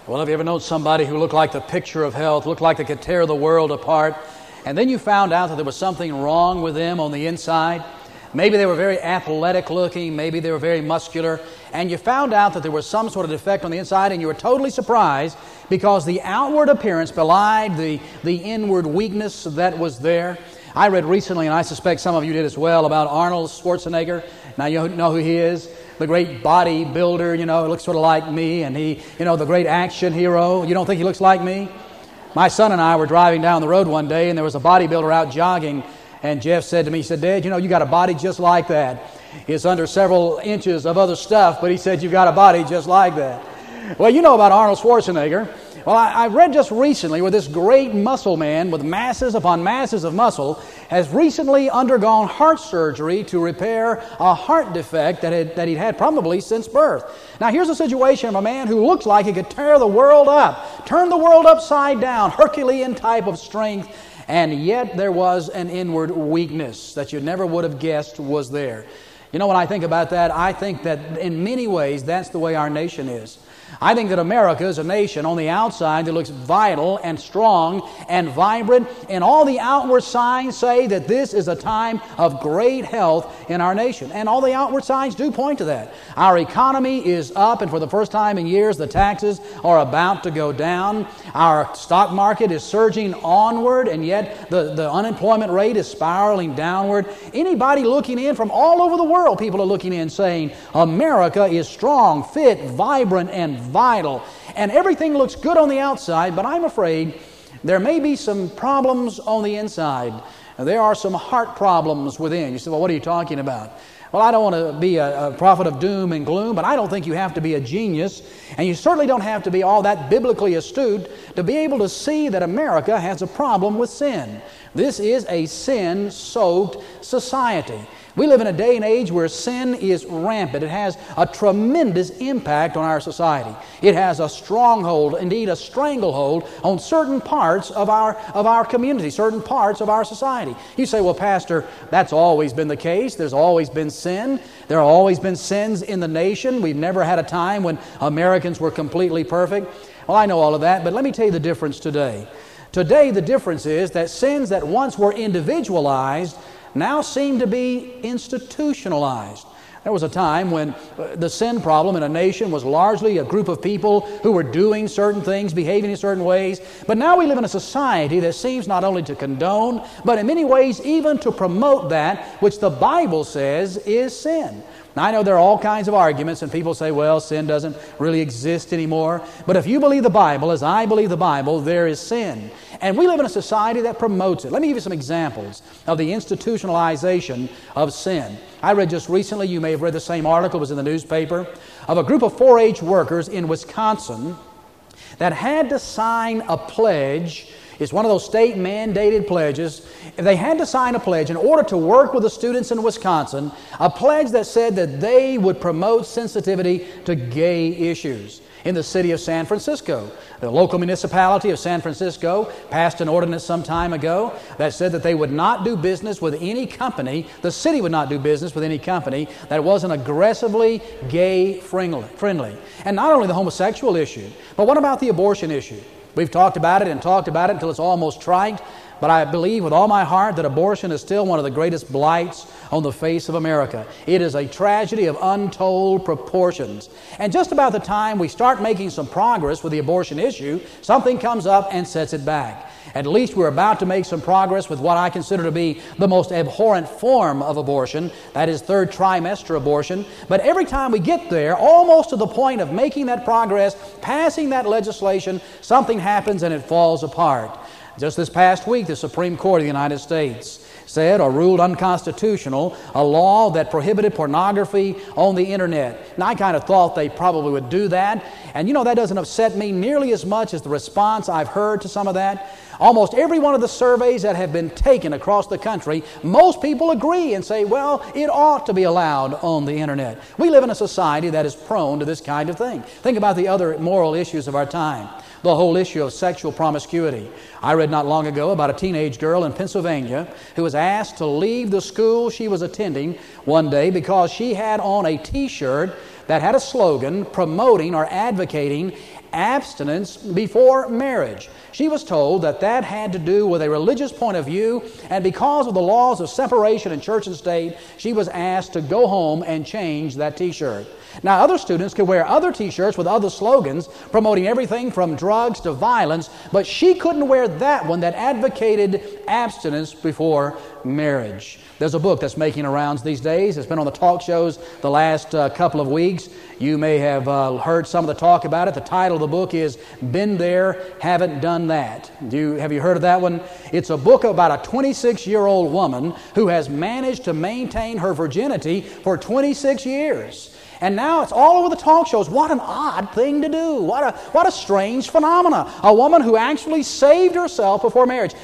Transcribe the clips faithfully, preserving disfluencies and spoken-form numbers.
Well, have you ever known somebody who looked like the picture of health, looked like they could tear the world apart, and then you found out that there was something wrong with them on the inside? Maybe they were very athletic looking, maybe they were very muscular, and you found out that there was some sort of defect on the inside, and you were totally surprised because the outward appearance belied the, the inward weakness that was there. I read recently, and I suspect some of you did as well, about Arnold Schwarzenegger. Now you know who he is, the great bodybuilder, you know, he looks sort of like me, and he, you know, the great action hero. You don't think he looks like me? My son and I were driving down the road one day, and there was a bodybuilder out jogging, and Jeff said to me, he said, "Dad, you know, you got a body just like that. It's under several inches of other stuff, but he said, you've got a body just like that." Well, you know about Arnold Schwarzenegger. Well, I, I read just recently where this great muscle man with masses upon masses of muscle has recently undergone heart surgery to repair a heart defect that, had, that he'd had probably since birth. Now, here's a situation of a man who looks like he could tear the world up, turn the world upside down, Herculean type of strength, and yet there was an inward weakness that you never would have guessed was there. You know, when I think about that, I think that in many ways that's the way our nation is. I think that America is a nation on the outside that looks vital and strong and vibrant, and all the outward signs say that this is a time of great health in our nation. And all the outward signs do point to that. Our economy is up, and for the first time in years, the taxes are about to go down. Our stock market is surging onward, and yet the, the unemployment rate is spiraling downward. Anybody looking in from all over the world, people are looking in saying, America is strong, fit, vibrant, and vital. And everything looks good on the outside, but I'm afraid there may be some problems on the inside. There are some heart problems within. You say, well, what are you talking about? Well, I don't want to be a, a prophet of doom and gloom, but I don't think you have to be a genius, and you certainly don't have to be all that biblically astute to be able to see that America has a problem with sin. This is a sin-soaked society. We live in a day and age where sin is rampant. It has a tremendous impact on our society. It has a stronghold, indeed a stranglehold, on certain parts of our, of our community, certain parts of our society. You say, well, Pastor, that's always been the case. There's always been sin. There have always been sins in the nation. We've never had a time when Americans were completely perfect. Well, I know all of that, but let me tell you the difference today. Today, the difference is that sins that once were individualized now seem to be institutionalized. There was a time when the sin problem in a nation was largely a group of people who were doing certain things, behaving in certain ways. But now we live in a society that seems not only to condone, but in many ways even to promote that which the Bible says is sin. Now, I know there are all kinds of arguments, and people say, well, sin doesn't really exist anymore. But if you believe the Bible, as I believe the Bible, there is sin. And we live in a society that promotes it. Let me give you some examples of the institutionalization of sin. I read just recently, you may have read the same article, it was in the newspaper, of a group of four H workers in Wisconsin that had to sign a pledge. It's one of those state-mandated pledges. They had to sign a pledge in order to work with the students in Wisconsin, a pledge that said that they would promote sensitivity to gay issues. In the city of San Francisco, the local municipality of San Francisco passed an ordinance some time ago that said that they would not do business with any company, the city would not do business with any company that wasn't aggressively gay-friendly. And not only the homosexual issue, but what about the abortion issue? We've talked about it and talked about it until it's almost trite, but I believe with all my heart that abortion is still one of the greatest blights on the face of America. It is a tragedy of untold proportions. And just about the time we start making some progress with the abortion issue, something comes up and sets it back. At least we're about to make some progress with what I consider to be the most abhorrent form of abortion, that is third trimester abortion. But every time we get there, almost to the point of making that progress, passing that legislation, something happens and it falls apart. Just this past week, the Supreme Court of the United States said or ruled unconstitutional a law that prohibited pornography on the internet. Now, I kind of thought they probably would do that. And you know, that doesn't upset me nearly as much as the response I've heard to some of that. Almost every one of the surveys that have been taken across the country, most people agree and say, well, it ought to be allowed on the internet. We live in a society that is prone to this kind of thing. Think about the other moral issues of our time. The whole issue of sexual promiscuity. I read not long ago about a teenage girl in Pennsylvania who was asked to leave the school she was attending one day because she had on a T-shirt that had a slogan promoting or advocating abstinence before marriage. She was told that that had to do with a religious point of view, and because of the laws of separation in church and state, she was asked to go home and change that t-shirt. Now, other students could wear other t-shirts with other slogans promoting everything from drugs to violence, but she couldn't wear that one that advocated abstinence before marriage. There's a book that's making the rounds these days. It's been on the talk shows the last uh, couple of weeks. You may have uh, heard some of the talk about it. The title of the book is Been There, Haven't Done That. Do you, have you heard of that one? It's a book about a twenty-six-year-old woman who has managed to maintain her virginity for twenty-six years. And now it's all over the talk shows. What an odd thing to do. What a, what a strange phenomena. A woman who actually saved herself before marriage.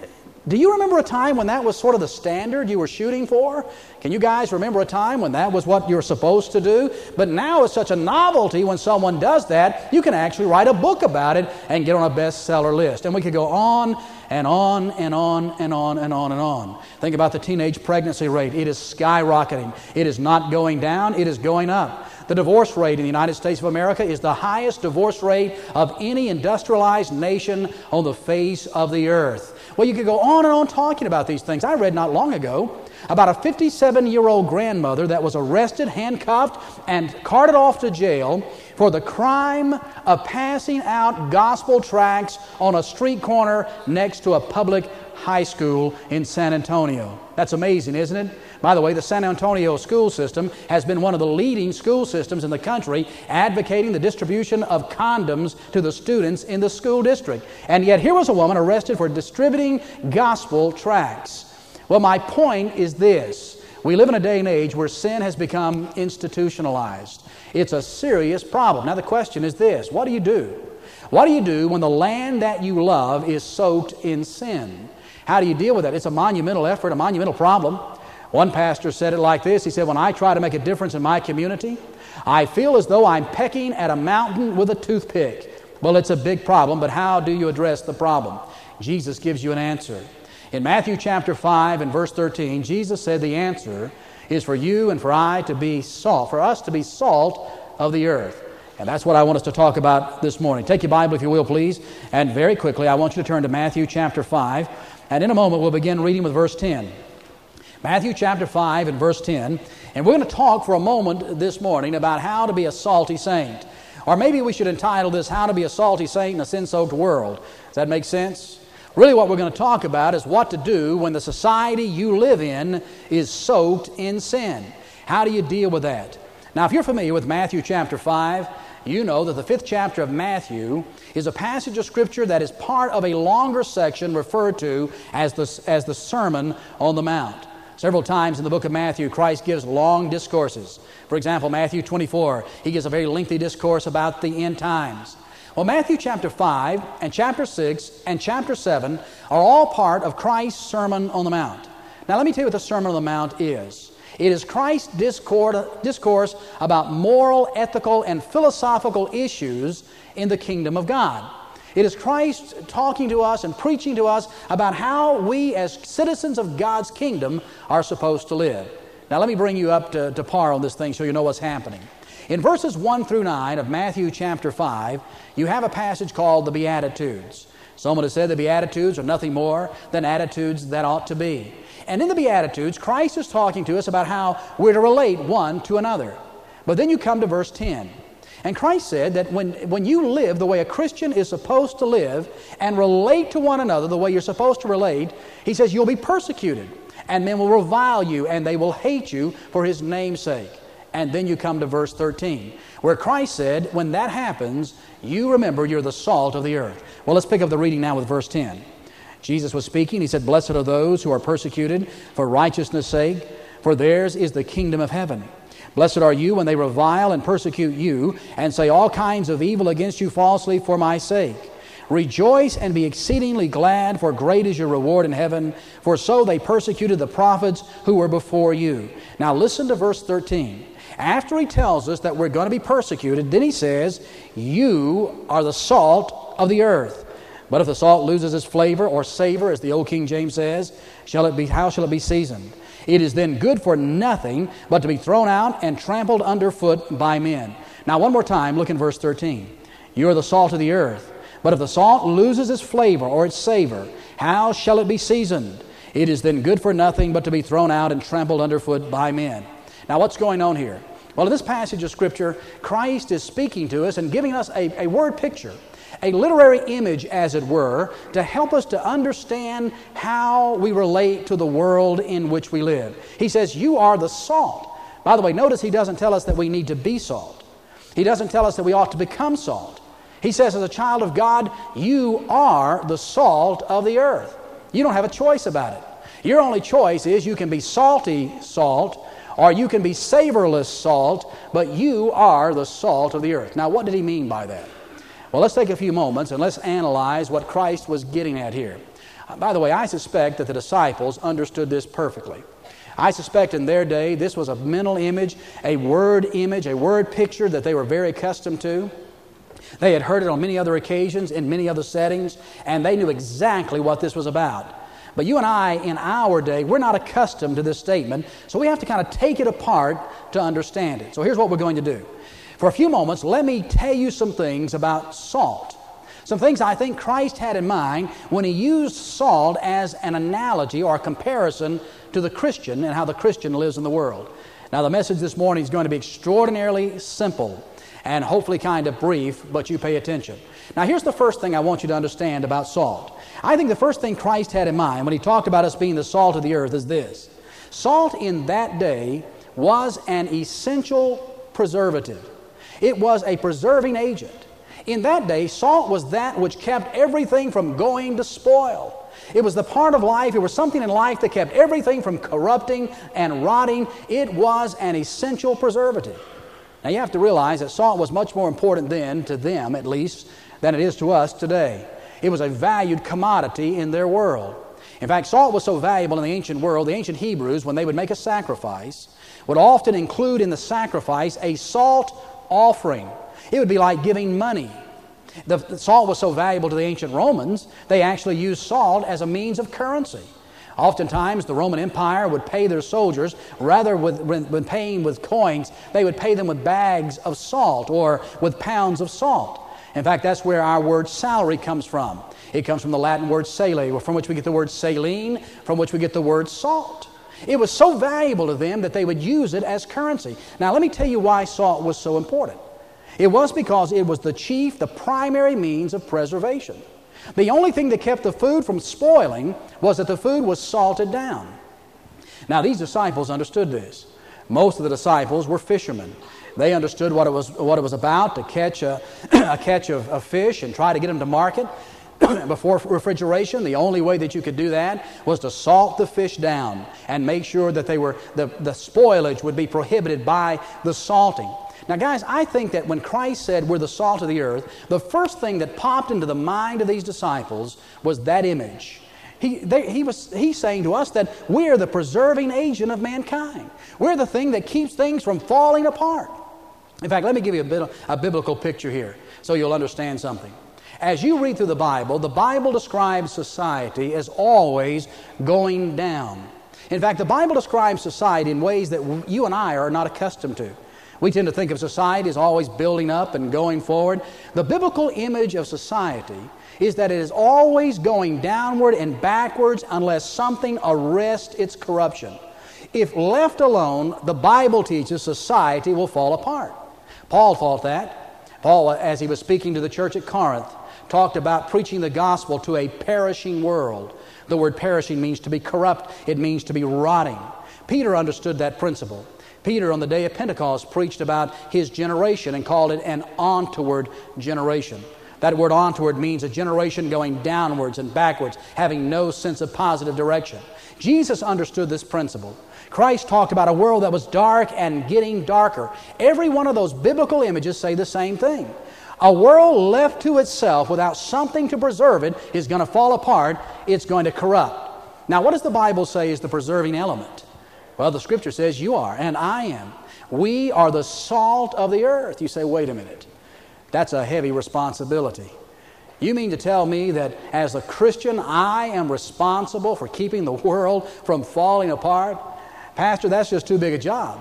Do you remember a time when that was sort of the standard you were shooting for? Can you guys remember a time when that was what you were supposed to do? But now it's such a novelty when someone does that, you can actually write a book about it and get on a bestseller list. And we could go on and on and on and on and on and on. Think about the teenage pregnancy rate. It is skyrocketing. It is not going down, it is going up. The divorce rate in the United States of America is the highest divorce rate of any industrialized nation on the face of the earth. Well, you could go on and on talking about these things. I read not long ago about a fifty-seven-year-old grandmother that was arrested, handcuffed, and carted off to jail for the crime of passing out gospel tracts on a street corner next to a public high school in San Antonio. That's amazing, isn't it? By the way, the San Antonio school system has been one of the leading school systems in the country advocating the distribution of condoms to the students in the school district. And yet here was a woman arrested for distributing gospel tracts. Well, my point is this. We live in a day and age where sin has become institutionalized. It's a serious problem. Now the question is this. What do you do? What do you do when the land that you love is soaked in sin? How do you deal with that? It's a monumental effort, a monumental problem. One pastor said it like this. He said, when I try to make a difference in my community, I feel as though I'm pecking at a mountain with a toothpick. Well, it's a big problem, but how do you address the problem? Jesus gives you an answer. In Matthew chapter five and verse thirteen, Jesus said the answer is for you and for I to be salt, for us to be salt of the earth. And that's what I want us to talk about this morning. Take your Bible, if you will, please. And very quickly, I want you to turn to Matthew chapter five. And in a moment, we'll begin reading with verse ten. Matthew chapter five and verse ten. And we're going to talk for a moment this morning about how to be a salty saint. Or maybe we should entitle this, How to Be a Salty Saint in a Sin-Soaked World. Does that make sense? Really what we're going to talk about is what to do when the society you live in is soaked in sin. How do you deal with that? Now, if you're familiar with Matthew chapter five, you know that the fifth chapter of Matthew is a passage of Scripture that is part of a longer section referred to as the, as the Sermon on the Mount. Several times in the book of Matthew, Christ gives long discourses. For example, Matthew twenty-four, he gives a very lengthy discourse about the end times. Well, Matthew chapter five and chapter six and chapter seven are all part of Christ's Sermon on the Mount. Now, let me tell you what the Sermon on the Mount is. It is Christ's discourse about moral, ethical, and philosophical issues in the kingdom of God. It is Christ talking to us and preaching to us about how we as citizens of God's kingdom are supposed to live. Now, let me bring you up to, to par on this thing so you know what's happening. In verses one through nine of Matthew chapter five, you have a passage called the Beatitudes. Someone has said the Beatitudes are nothing more than attitudes that ought to be. And in the Beatitudes, Christ is talking to us about how we're to relate one to another. But then you come to verse ten. And Christ said that when, when you live the way a Christian is supposed to live and relate to one another the way you're supposed to relate, he says you'll be persecuted. And men will revile you and they will hate you for His name's sake. And then you come to verse thirteen, where Christ said, when that happens, you remember you're the salt of the earth. Well, let's pick up the reading now with verse ten. Jesus was speaking. He said, blessed are those who are persecuted for righteousness' sake, for theirs is the kingdom of heaven. Blessed are you when they revile and persecute you, and say all kinds of evil against you falsely for my sake. Rejoice and be exceedingly glad, for great is your reward in heaven, for so they persecuted the prophets who were before you. Now listen to verse thirteen. After he tells us that we're going to be persecuted, then he says, you are the salt of the earth. But if the salt loses its flavor or savor, as the old King James says, shall it be, how shall it be seasoned? It is then good for nothing but to be thrown out and trampled underfoot by men. Now one more time, look in verse thirteen. You are the salt of the earth. But if the salt loses its flavor or its savor, how shall it be seasoned? It is then good for nothing but to be thrown out and trampled underfoot by men. Now what's going on here? Well, in this passage of Scripture, Christ is speaking to us and giving us a, a word picture, a literary image, as it were, to help us to understand how we relate to the world in which we live. He says, you are the salt. By the way, notice he doesn't tell us that we need to be salt. He doesn't tell us that we ought to become salt. He says, as a child of God, you are the salt of the earth. You don't have a choice about it. Your only choice is you can be salty salt or you can be savorless salt, but you are the salt of the earth. Now, what did he mean by that? Well, let's take a few moments and let's analyze what Christ was getting at here. Uh, by the way, I suspect that the disciples understood this perfectly. I suspect in their day this was a mental image, a word image, a word picture that they were very accustomed to. They had heard it on many other occasions, in many other settings, and they knew exactly what this was about. But you and I, in our day, we're not accustomed to this statement, so we have to kind of take it apart to understand it. So here's what we're going to do. For a few moments, let me tell you some things about salt. Some things I think Christ had in mind when he used salt as an analogy or a comparison to the Christian and how the Christian lives in the world. Now, the message this morning is going to be extraordinarily simple and hopefully kind of brief, but you pay attention. Now, here's the first thing I want you to understand about salt. I think the first thing Christ had in mind when he talked about us being the salt of the earth is this. Salt in that day was an essential preservative. It was a preserving agent. In that day, salt was that which kept everything from going to spoil. It was the part of life, it was something in life that kept everything from corrupting and rotting. It was an essential preservative. Now you have to realize that salt was much more important then, to them at least, than it is to us today. It was a valued commodity in their world. In fact, salt was so valuable in the ancient world, the ancient Hebrews, when they would make a sacrifice, would often include in the sacrifice a salt offering. It would be like giving money. The, the salt was so valuable to the ancient Romans, they actually used salt as a means of currency. Oftentimes, the Roman Empire would pay their soldiers, rather with, than paying with coins, they would pay them with bags of salt or with pounds of salt. In fact, that's where our word salary comes from. It comes from the Latin word sale, from which we get the word saline, from which we get the word salt. It was so valuable to them that they would use it as currency. Now, let me tell you why salt was so important. It was because it was the chief, the primary means of preservation. The only thing that kept the food from spoiling was that the food was salted down. Now, these disciples understood this. Most of the disciples were fishermen. They understood what it was, what it was about to catch a, a catch of, of fish and try to get them to market. Before refrigeration, the only way that you could do that was to salt the fish down and make sure that they were the, the spoilage would be prohibited by the salting. Now, guys, I think that when Christ said we're the salt of the earth, the first thing that popped into the mind of these disciples was that image. He, they, he was, he's saying to us that we're the preserving agent of mankind. We're the thing that keeps things from falling apart. In fact, let me give you a, bit of, a biblical picture here so you'll understand something. As you read through the Bible, the Bible describes society as always going down. In fact, the Bible describes society in ways that you and I are not accustomed to. We tend to think of society as always building up and going forward. The biblical image of society is that it is always going downward and backwards unless something arrests its corruption. If left alone, the Bible teaches society will fall apart. Paul thought that. Paul, as he was speaking to the church at Corinth, talked about preaching the gospel to a perishing world. The word perishing means to be corrupt. It means to be rotting. Peter understood that principle. Peter, on the day of Pentecost, preached about his generation and called it an ontward generation. That word ontward means a generation going downwards and backwards, having no sense of positive direction. Jesus understood this principle. Christ talked about a world that was dark and getting darker. Every one of those biblical images say the same thing. A world left to itself without something to preserve it is going to fall apart. It's going to corrupt. Now, what does the Bible say is the preserving element? Well, the Scripture says you are, and I am. We are the salt of the earth. You say, wait a minute. That's a heavy responsibility. You mean to tell me that as a Christian, I am responsible for keeping the world from falling apart? Pastor, that's just too big a job.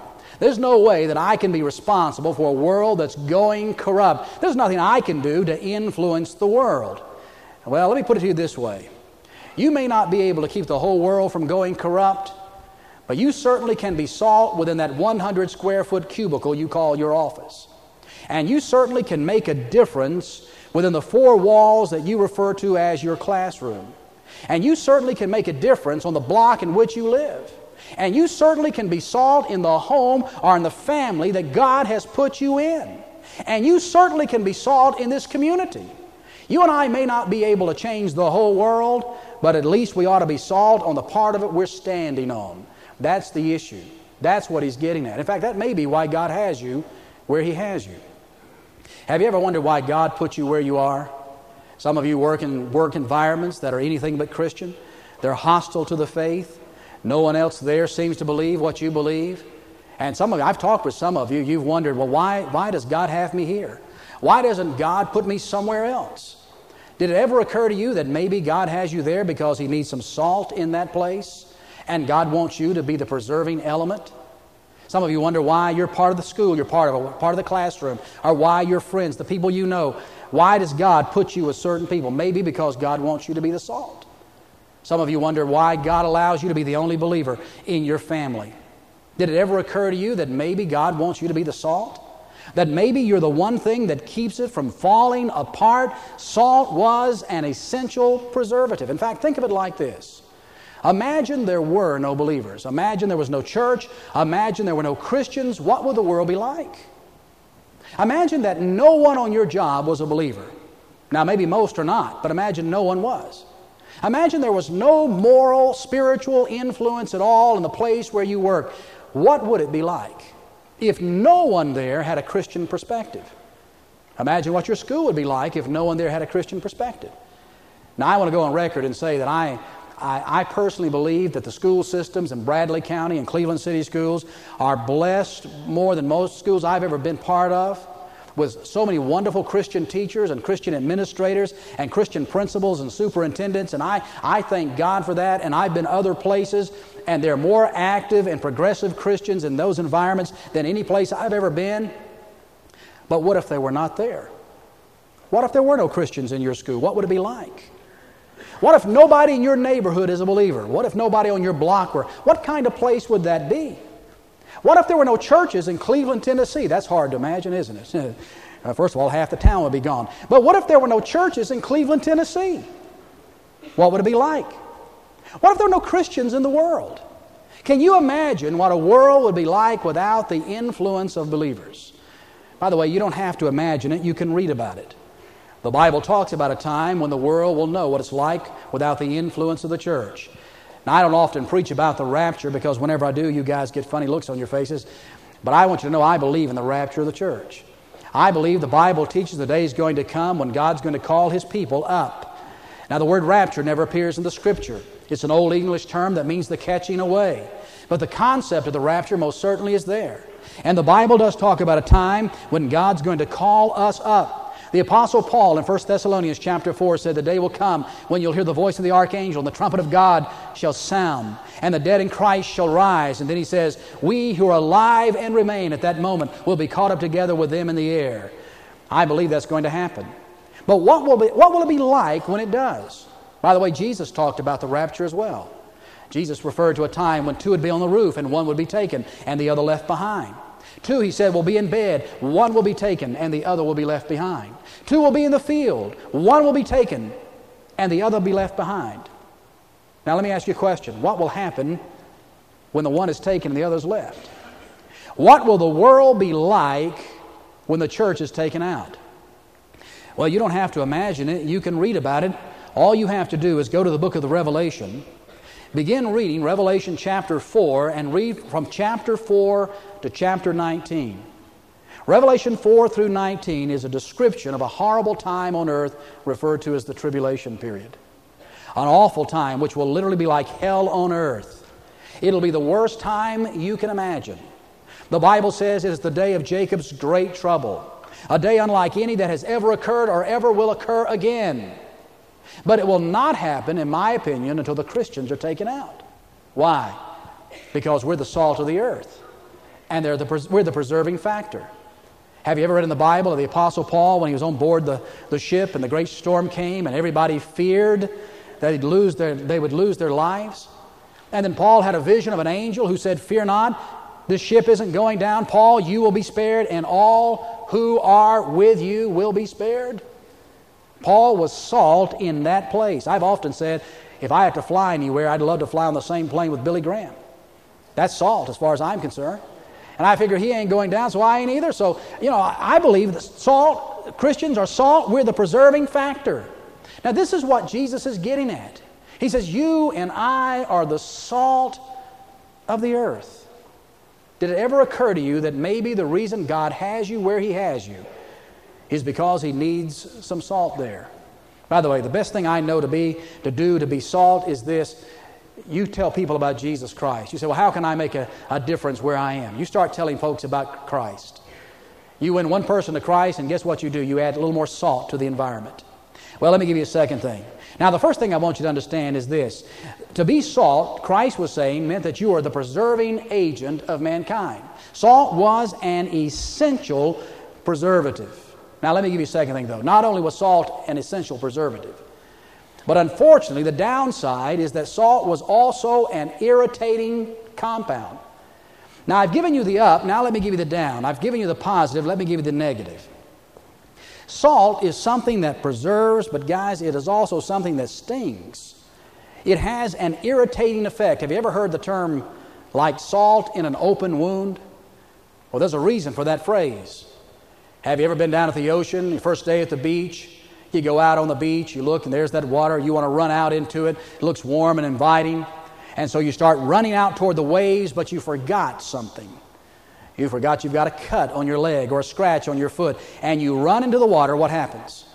There's no way that I can be responsible for a world that's going corrupt. There's nothing I can do to influence the world. Well, let me put it to you this way. You may not be able to keep the whole world from going corrupt, but you certainly can be salt within that one hundred square foot cubicle you call your office. And you certainly can make a difference within the four walls that you refer to as your classroom. And you certainly can make a difference on the block in which you live. And you certainly can be salt in the home or in the family that God has put you in. And you certainly can be salt in this community. You and I may not be able to change the whole world, but at least we ought to be salt on the part of it we're standing on. That's the issue. That's what he's getting at. In fact, that may be why God has you where he has you. Have you ever wondered why God put you where you are? Some of you work in work environments that are anything but Christian. They're hostile to the faith. No one else there seems to believe what you believe. And some of you, I've talked with some of you, you've wondered, well, why, why does God have me here? Why doesn't God put me somewhere else? Did it ever occur to you that maybe God has you there because he needs some salt in that place and God wants you to be the preserving element? Some of you wonder why you're part of the school, you're part of, a, part of the classroom, or why your friends, the people you know. Why does God put you with certain people? Maybe because God wants you to be the salt. Some of you wonder why God allows you to be the only believer in your family. Did it ever occur to you that maybe God wants you to be the salt? That maybe you're the one thing that keeps it from falling apart? Salt was an essential preservative. In fact, think of it like this. Imagine there were no believers. Imagine there was no church. Imagine there were no Christians. What would the world be like? Imagine that no one on your job was a believer. Now, maybe most are not, but imagine no one was. Imagine there was no moral, spiritual influence at all in the place where you work. What would it be like if no one there had a Christian perspective? Imagine what your school would be like if no one there had a Christian perspective. Now, I want to go on record and say that I, I, I personally believe that the school systems in Bradley County and Cleveland City schools are blessed more than most schools I've ever been part of, with so many wonderful Christian teachers and Christian administrators and Christian principals and superintendents. And I, I thank God for that. And I've been other places, and there are more active and progressive Christians in those environments than any place I've ever been. But what if they were not there? What if there were no Christians in your school? What would it be like? What if nobody in your neighborhood is a believer? What if nobody on your block were? What kind of place would that be? What if there were no churches in Cleveland, Tennessee? That's hard to imagine, isn't it? Uh, first of all, half the town would be gone. But what if there were no churches in Cleveland, Tennessee? What would it be like? What if there were no Christians in the world? Can you imagine what a world would be like without the influence of believers? By the way, you don't have to imagine it. You can read about it. The Bible talks about a time when the world will know what it's like without the influence of the church. Now, I don't often preach about the rapture because whenever I do, you guys get funny looks on your faces. But I want you to know I believe in the rapture of the church. I believe the Bible teaches the day is going to come when God's going to call His people up. Now, the word rapture never appears in the Scripture. It's an old English term that means the catching away. But the concept of the rapture most certainly is there. And the Bible does talk about a time when God's going to call us up. The Apostle Paul in First Thessalonians chapter four said, the day will come when you'll hear the voice of the archangel, and the trumpet of God shall sound, and the dead in Christ shall rise. And then he says, we who are alive and remain at that moment will be caught up together with them in the air. I believe that's going to happen. But what will, be, what will it be like when it does? By the way, Jesus talked about the rapture as well. Jesus referred to a time when two would be on the roof and one would be taken and the other left behind. Two, he said, will be in bed. One will be taken and the other will be left behind. Two will be in the field. One will be taken and the other will be left behind. Now let me ask you a question. What will happen when the one is taken and the other is left? What will the world be like when the church is taken out? Well, you don't have to imagine it. You can read about it. All you have to do is go to the book of the Revelation. Begin reading Revelation chapter four and read from chapter four to chapter nineteen. Revelation four through nineteen is a description of a horrible time on earth referred to as the tribulation period. An awful time which will literally be like hell on earth. It'll be the worst time you can imagine. The Bible says it is the day of Jacob's great trouble. A day unlike any that has ever occurred or ever will occur again. But it will not happen, in my opinion, until the Christians are taken out. Why? Because we're the salt of the earth. and they're the, pres- we're the preserving factor. Have you ever read in the Bible of the Apostle Paul when he was on board the, the ship and the great storm came and everybody feared that he'd lose their, they would lose their lives? And then Paul had a vision of an angel who said, "Fear not, this ship isn't going down. Paul, you will be spared, and all who are with you will be spared." Paul was salt in that place. I've often said, if I have to fly anywhere, I'd love to fly on the same plane with Billy Graham. That's salt as far as I'm concerned. And I figure he ain't going down, so I ain't either. So, you know, I believe that salt, Christians are salt. We're the preserving factor. Now, this is what Jesus is getting at. He says, you and I are the salt of the earth. Did it ever occur to you that maybe the reason God has you where He has you is because He needs some salt there? By the way, the best thing I know to be, to do, to be salt is this. You tell people about Jesus Christ. You say, well, how can I make a, a difference where I am? You start telling folks about Christ. You win one person to Christ, and guess what you do? You add a little more salt to the environment. Well, let me give you a second thing. Now, the first thing I want you to understand is this. To be salt, Christ was saying, meant that you are the preserving agent of mankind. Salt was an essential preservative. Now, let me give you a second thing, though. Not only was salt an essential preservative, but unfortunately, the downside is that salt was also an irritating compound. Now, I've given you the up. Now, let me give you the down. I've given you the positive. Let me give you the negative. Salt is something that preserves, but guys, it is also something that stings. It has an irritating effect. Have you ever heard the term like salt in an open wound? Well, there's a reason for that phrase. Have you ever been down at the ocean, your first day at the beach? You go out on the beach, you look, and there's that water. You want to run out into it. It looks warm and inviting. And so you start running out toward the waves, but you forgot something. You forgot you've got a cut on your leg or a scratch on your foot. And you run into the water. What happens?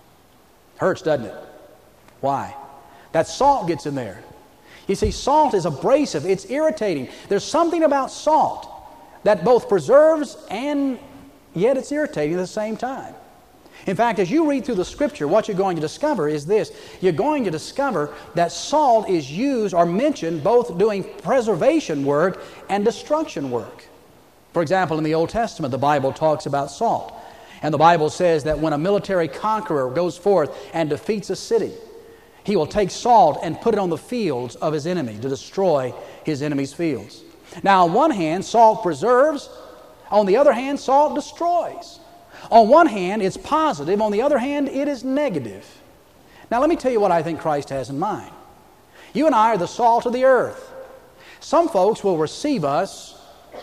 Hurts, doesn't it? Why? That salt gets in there. You see, salt is abrasive. It's irritating. There's something about salt that both preserves and yet it's irritating at the same time. In fact, as you read through the Scripture, what you're going to discover is this. You're going to discover that salt is used or mentioned both doing preservation work and destruction work. For example, in the Old Testament, the Bible talks about salt. And the Bible says that when a military conqueror goes forth and defeats a city, he will take salt and put it on the fields of his enemy to destroy his enemy's fields. Now, on one hand, salt preserves. On the other hand, salt destroys. On one hand, it's positive. On the other hand, it is negative. Now, let me tell you what I think Christ has in mind. You and I are the salt of the earth. Some folks will receive us.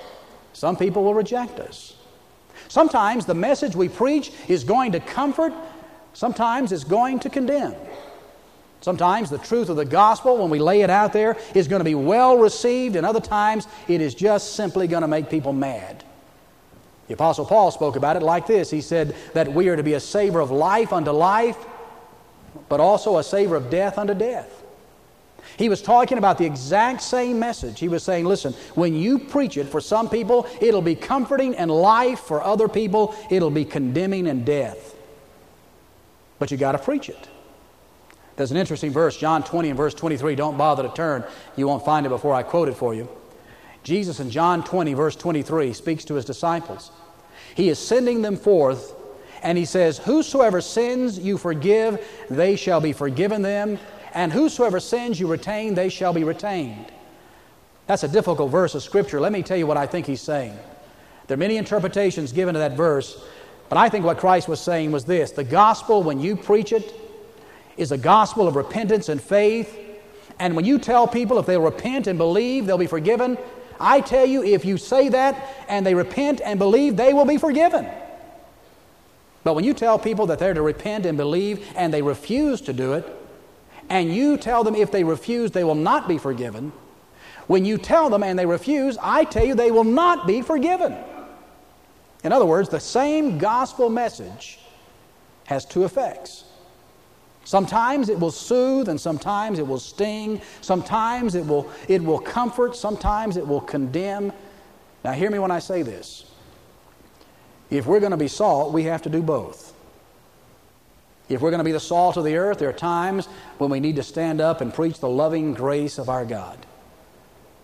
Some people will reject us. Sometimes the message we preach is going to comfort. Sometimes it's going to condemn. Sometimes the truth of the gospel, when we lay it out there, is going to be well received, and other times it is just simply going to make people mad. The Apostle Paul spoke about it like this. He said that we are to be a savor of life unto life, but also a savor of death unto death. He was talking about the exact same message. He was saying, listen, when you preach it, for some people, it'll be comforting and life. For other people, it'll be condemning and death. But you got to preach it. There's an interesting verse, John twenty and verse twenty-three. Don't bother to turn. You won't find it before I quote it for you. Jesus in John twenty, verse twenty-three, speaks to His disciples. He is sending them forth, and He says, whosoever sins you forgive, they shall be forgiven them, and whosoever sins you retain, they shall be retained. That's a difficult verse of Scripture. Let me tell you what I think He's saying. There are many interpretations given to that verse, but I think what Christ was saying was this. The gospel, when you preach it, is a gospel of repentance and faith. And when you tell people if they'll repent and believe, they'll be forgiven, I tell you, if you say that and they repent and believe, they will be forgiven. But when you tell people that they're to repent and believe and they refuse to do it, and you tell them if they refuse, they will not be forgiven, when you tell them and they refuse, I tell you they will not be forgiven. In other words, the same gospel message has two effects. Sometimes it will soothe, and sometimes it will sting. Sometimes it will, it will comfort. Sometimes it will condemn. Now, hear me when I say this. If we're going to be salt, we have to do both. If we're going to be the salt of the earth, there are times when we need to stand up and preach the loving grace of our God.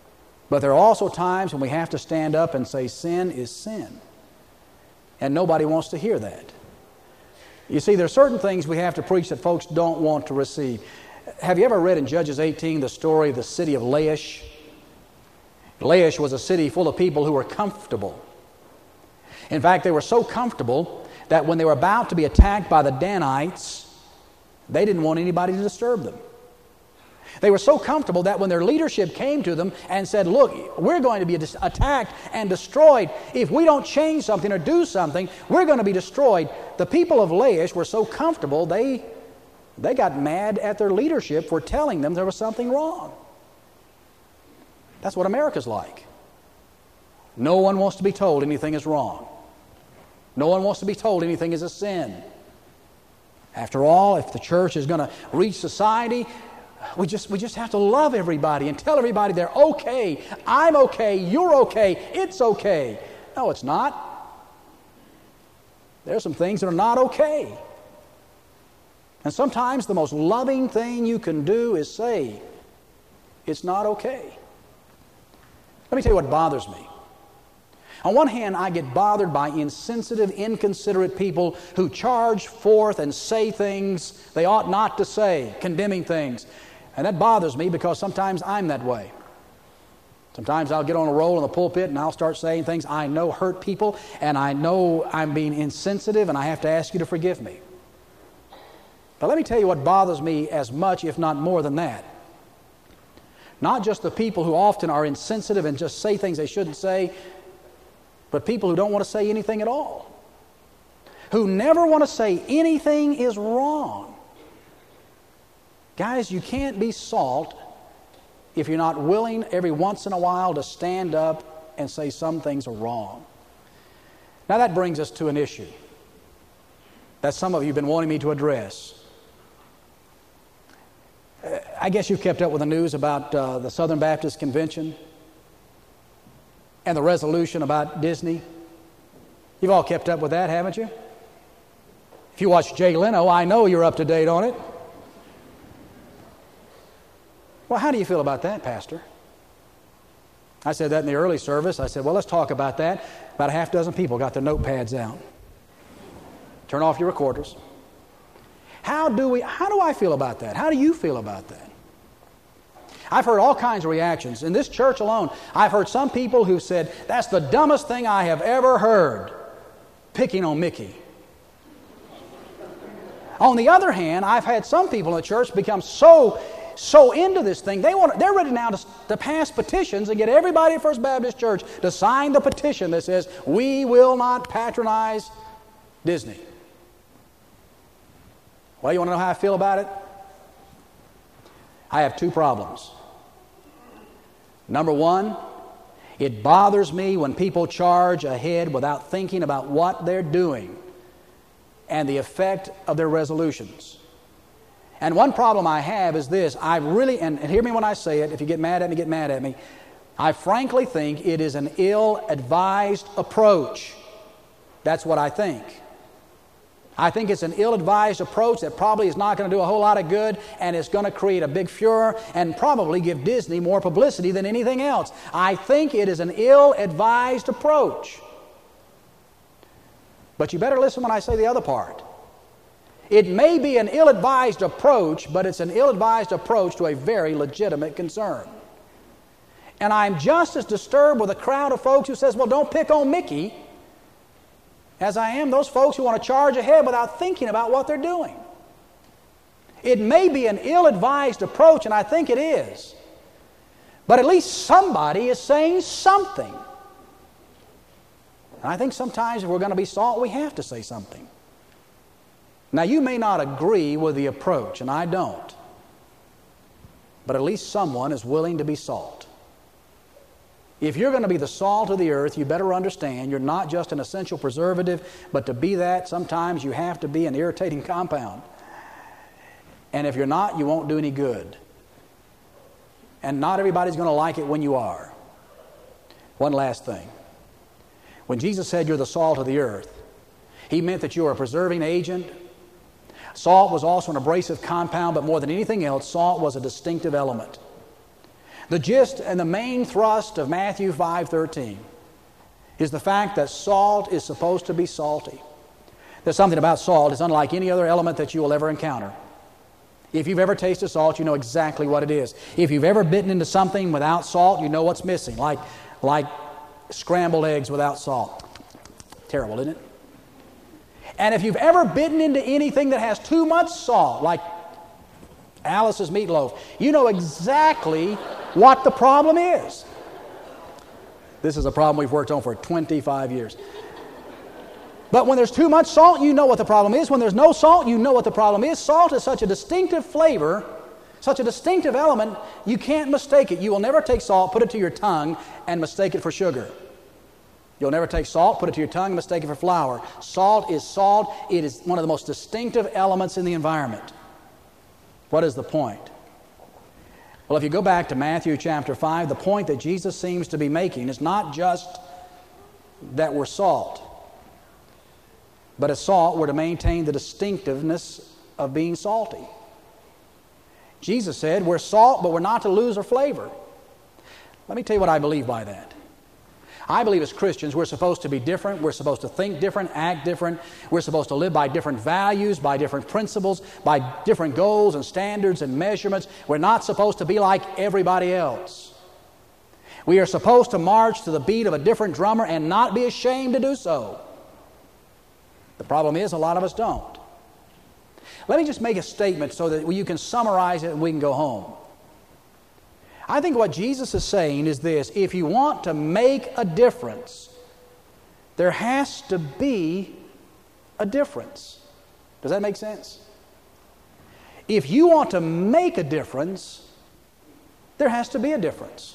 But there are also times when we have to stand up and say sin is sin. And nobody wants to hear that. You see, there are certain things we have to preach that folks don't want to receive. Have you ever read in Judges eighteen the story of the city of Laish? Laish was a city full of people who were comfortable. In fact, they were so comfortable that when they were about to be attacked by the Danites, they didn't want anybody to disturb them. They were so comfortable that when their leadership came to them and said, look, we're going to be attacked and destroyed. If we don't change something or do something, we're going to be destroyed. The people of Laish were so comfortable, they, they got mad at their leadership for telling them there was something wrong. That's what America's like. No one wants to be told anything is wrong. No one wants to be told anything is a sin. After all, if the church is going to reach society, we just, we just have to love everybody and tell everybody they're okay. I'm okay. You're okay. It's okay. No, it's not. There are some things that are not okay. And sometimes the most loving thing you can do is say, it's not okay. Let me tell you what bothers me. On one hand, I get bothered by insensitive, inconsiderate people who charge forth and say things they ought not to say, condemning things. And that bothers me because sometimes I'm that way. Sometimes I'll get on a roll in the pulpit and I'll start saying things I know hurt people, and I know I'm being insensitive, and I have to ask you to forgive me. But let me tell you what bothers me as much, if not more than that. Not just the people who often are insensitive and just say things they shouldn't say, but people who don't want to say anything at all. Who never want to say anything is wrong. Guys, you can't be salt if you're not willing every once in a while to stand up and say some things are wrong. Now that brings us to an issue that some of you have been wanting me to address. I guess you've kept up with the news about uh, the Southern Baptist Convention and the resolution about Disney. You've all kept up with that, haven't you? If you watch Jay Leno, I know you're up to date on it. Well, how do you feel about that, Pastor? I said that in the early service. I said, well, let's talk about that. About a half dozen people got their notepads out. Turn off your recorders. How do we, how do I feel about that? How do you feel about that? I've heard all kinds of reactions. In this church alone, I've heard some people who said, that's the dumbest thing I have ever heard, picking on Mickey. On the other hand, I've had some people in the church become so, so into this thing, they want, they're ready now to, to pass petitions and get everybody at First Baptist Church to sign the petition that says, we will not patronize Disney. Well, you want to know how I feel about it? I have two problems. Number one, it bothers me when people charge ahead without thinking about what they're doing and the effect of their resolutions. And one problem I have is this. I really, and hear me when I say it, if you get mad at me, get mad at me. I frankly think it is an ill-advised approach. That's what I think. I think it's an ill-advised approach that probably is not going to do a whole lot of good, and it's going to create a big furor and probably give Disney more publicity than anything else. I think it is an ill-advised approach. But you better listen when I say the other part. It may be an ill-advised approach, but it's an ill-advised approach to a very legitimate concern. And I'm just as disturbed with a crowd of folks who says, well, don't pick on Mickey, as I am those folks who want to charge ahead without thinking about what they're doing. It may be an ill-advised approach, and I think it is. But at least somebody is saying something. And I think sometimes if we're going to be salt, we have to say something. Now, you may not agree with the approach, and I don't. But at least someone is willing to be salt. If you're going to be the salt of the earth, you better understand you're not just an essential preservative, but to be that, sometimes you have to be an irritating compound. And if you're not, you won't do any good. And not everybody's going to like it when you are. One last thing. When Jesus said you're the salt of the earth, He meant that you are a preserving agent. Salt was also an abrasive compound, but more than anything else, salt was a distinctive element. The gist and the main thrust of Matthew five thirteen is the fact that salt is supposed to be salty. There's something about salt. It's unlike any other element that you will ever encounter. If you've ever tasted salt, you know exactly what it is. If you've ever bitten into something without salt, you know what's missing, like, like scrambled eggs without salt. Terrible, isn't it? And if you've ever bitten into anything that has too much salt, like Alice's meatloaf, you know exactly what the problem is. This is a problem we've worked on for twenty-five years. But when there's too much salt, you know what the problem is. When there's no salt, you know what the problem is. Salt is such a distinctive flavor, such a distinctive element, you can't mistake it. You will never take salt, put it to your tongue, and mistake it for sugar. You'll never take salt, put it to your tongue, and mistake it for flour. Salt is salt. It is one of the most distinctive elements in the environment. What is the point? Well, if you go back to Matthew chapter five, the point that Jesus seems to be making is not just that we're salt, but as salt, we're to maintain the distinctiveness of being salty. Jesus said, we're salt, but we're not to lose our flavor. Let me tell you what I believe by that. I believe as Christians, we're supposed to be different. We're supposed to think different, act different. We're supposed to live by different values, by different principles, by different goals and standards and measurements. We're not supposed to be like everybody else. We are supposed to march to the beat of a different drummer and not be ashamed to do so. The problem is, a lot of us don't. Let me just make a statement so that you can summarize it and we can go home. I think what Jesus is saying is this: if you want to make a difference, there has to be a difference. Does that make sense? If you want to make a difference, there has to be a difference.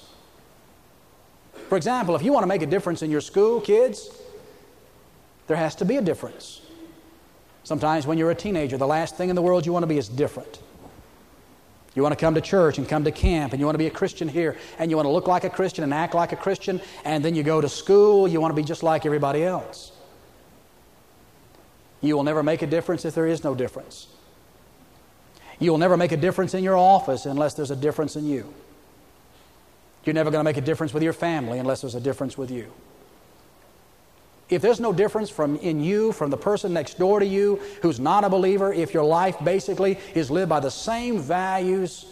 For example, if you want to make a difference in your school, kids, there has to be a difference. Sometimes when you're a teenager, the last thing in the world you want to be is different. You want to come to church and come to camp, and you want to be a Christian here, and you want to look like a Christian and act like a Christian, and then you go to school, you want to be just like everybody else. You will never make a difference if there is no difference. You will never make a difference in your office unless there's a difference in you. You're never going to make a difference with your family unless there's a difference with you. If there's no difference from in you, from the person next door to you who's not a believer, if your life basically is lived by the same values,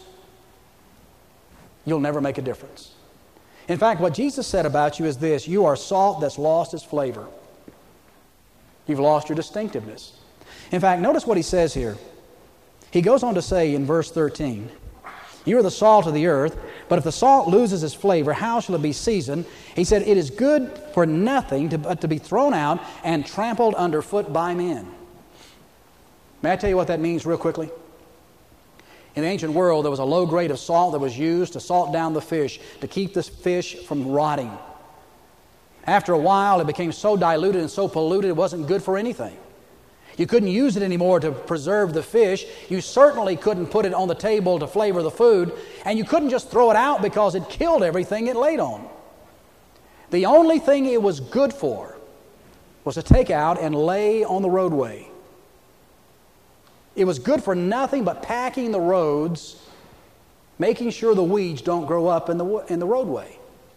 you'll never make a difference. In fact, what Jesus said about you is this: you are salt that's lost its flavor. You've lost your distinctiveness. In fact, notice what he says here. He goes on to say in verse thirteen, you are the salt of the earth, but if the salt loses its flavor, how shall it be seasoned? He said, it is good for nothing to, but to be thrown out and trampled underfoot by men. May I tell you what that means real quickly? In the ancient world, there was a low grade of salt that was used to salt down the fish, to keep the fish from rotting. After a while, it became so diluted and so polluted, it wasn't good for anything. You couldn't use it anymore to preserve the fish. You certainly couldn't put it on the table to flavor the food. And you couldn't just throw it out because it killed everything it laid on. The only thing it was good for was to take out and lay on the roadway. It was good for nothing but packing the roads, making sure the weeds don't grow up in the, in the roadway.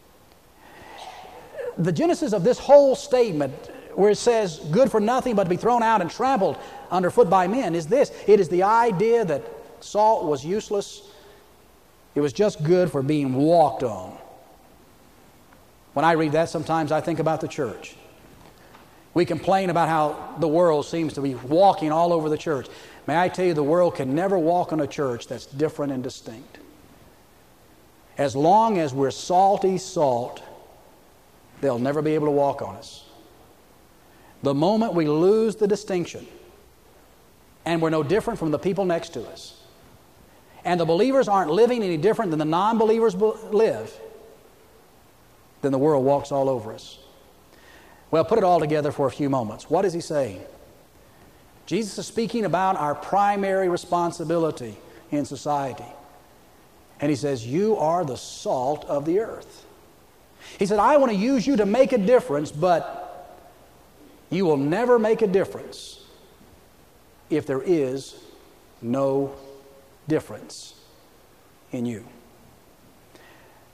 The genesis of this whole statement, where it says good for nothing but to be thrown out and trampled underfoot by men, is this: it is the idea that salt was useless. It was just good for being walked on. When I read that, sometimes I think about the church. We complain about how the world seems to be walking all over the church. May I tell you, the world can never walk on a church that's different and distinct. As long as we're salty salt, they'll never be able to walk on us. The moment we lose the distinction, and we're no different from the people next to us, and the believers aren't living any different than the non-believers live, then the world walks all over us. Well, put it all together for a few moments. What is he saying? Jesus is speaking about our primary responsibility in society. And he says, you are the salt of the earth. He said, I want to use you to make a difference, but you will never make a difference if there is no difference in you.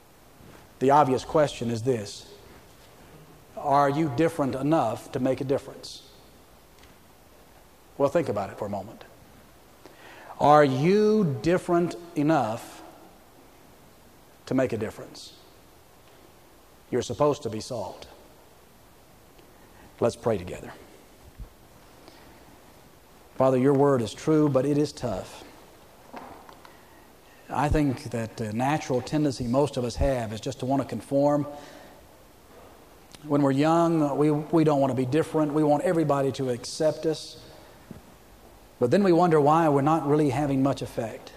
The obvious question is this: are you different enough to make a difference? Well, think about it for a moment. Are you different enough to make a difference? You're supposed to be salt. Let's pray together. Father, your word is true, but it is tough. I think that the natural tendency most of us have is just to want to conform. When we're young, we, we don't want to be different. We want everybody to accept us. But then we wonder why we're not really having much effect.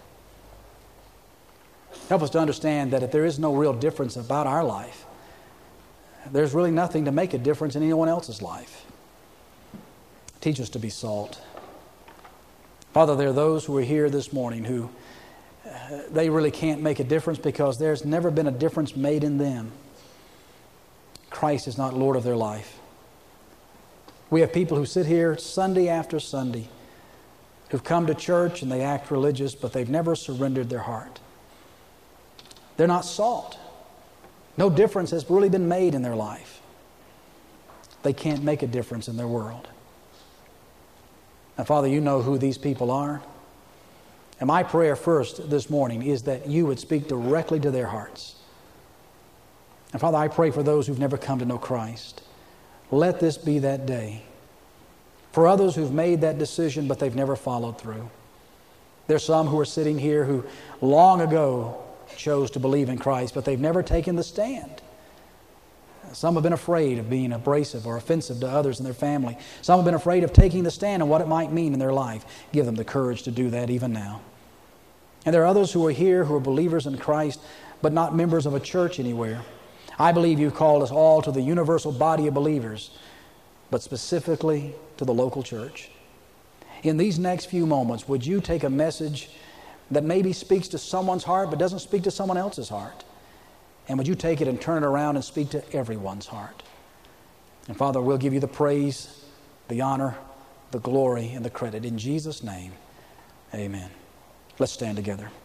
Help us to understand that if there is no real difference about our life, there's really nothing to make a difference in anyone else's life. Teach us to be salt. Father, there are those who are here this morning who uh, they really can't make a difference because there's never been a difference made in them. Christ is not Lord of their life. We have people who sit here Sunday after Sunday who've come to church and they act religious, but they've never surrendered their heart. They're not salt. No difference has really been made in their life. They can't make a difference in their world. Now, Father, you know who these people are. And my prayer first this morning is that you would speak directly to their hearts. And Father, I pray for those who've never come to know Christ. Let this be that day. For others who've made that decision, but they've never followed through. There's some who are sitting here who long ago chose to believe in Christ, but they've never taken the stand. Some have been afraid of being abrasive or offensive to others in their family. Some have been afraid of taking the stand and what it might mean in their life. Give them the courage to do that even now. And there are others who are here who are believers in Christ, but not members of a church anywhere. I believe you've called us all to the universal body of believers, but specifically to the local church. In these next few moments, would you take a message that maybe speaks to someone's heart but doesn't speak to someone else's heart? And would you take it and turn it around and speak to everyone's heart? And Father, we'll give you the praise, the honor, the glory, and the credit. In Jesus' name, amen. Let's stand together.